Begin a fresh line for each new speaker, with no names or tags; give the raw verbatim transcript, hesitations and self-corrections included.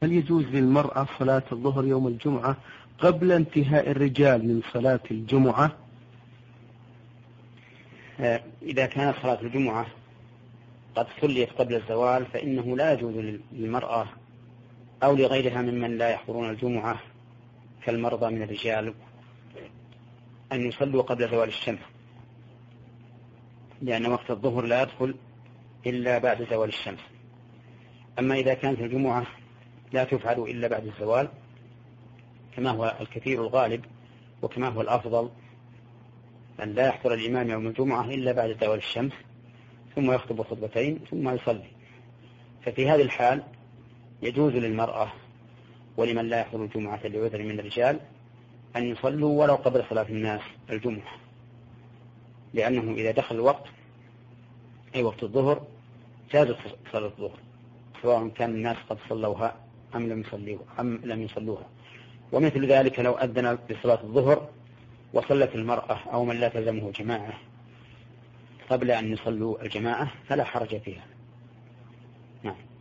هل يجوز للمرأة صلاة الظهر يوم الجمعة قبل انتهاء الرجال من صلاة الجمعة؟
إذا كانت صلاة الجمعة قد صليت قبل الزوال فإنه لا يجوز للمرأة أو لغيرها ممن لا يحضرون الجمعة كالمرضى من الرجال أن يصلوا قبل زوال الشمس، لأن وقت الظهر لا يدخل إلا بعد زوال الشمس. أما إذا كانت الجمعة لا تفعل إلا بعد الزوال كما هو الكثير الغالب وكما هو الأفضل أن لا يحضر الإمام يوم الجمعة إلا بعد زوال الشمس ثم يخطب خطبتين ثم يصلي، ففي هذه الحال يجوز للمرأة ولمن لا يحضر الجمعة لعذر من الرجال أن يصلوا ولو قبل صلاة الناس الجمعة، لأنه إذا دخل الوقت أي وقت الظهر جازت صلاة الظهر سواء كان الناس قد صلوها أم لم يصلوها أم لم يصلوها. ومثل ذلك لو أذن بصلاة الظهر وصلت المرأة أو من لا تلزمه جماعة قبل أن يصلوا الجماعة فلا حرج فيها. نعم.